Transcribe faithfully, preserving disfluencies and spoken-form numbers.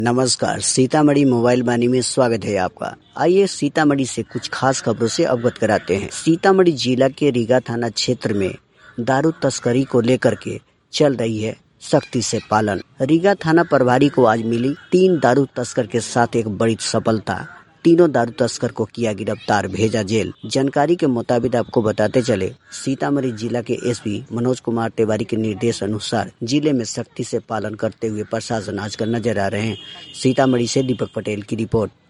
नमस्कार, सीतामढ़ी मोबाइल वाणी में स्वागत है आपका। आइए सीतामढ़ी से कुछ खास खबरों से अवगत कराते हैं। सीतामढ़ी जिला के रीगा थाना क्षेत्र में दारू तस्करी को लेकर के चल रही है सख्ती से पालन। रीगा थाना प्रभारी को आज मिली तीन दारू तस्कर के साथ एक बड़ी सफलता। तीनों दारू तस्कर को किया गिरफ्तार, भेजा जेल। जानकारी के मुताबिक आपको बताते चले, सीतामढ़ी जिला के एसपी मनोज कुमार तिवारी के निर्देश अनुसार जिले में सख्ती से पालन करते हुए प्रशासन आजकल नजर आ रहे हैं। सीतामढ़ी से दीपक पटेल की रिपोर्ट।